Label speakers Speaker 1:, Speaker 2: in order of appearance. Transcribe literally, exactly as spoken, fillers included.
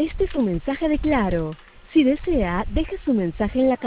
Speaker 1: Este es un mensaje de Claro. Si desea, deje su mensaje en la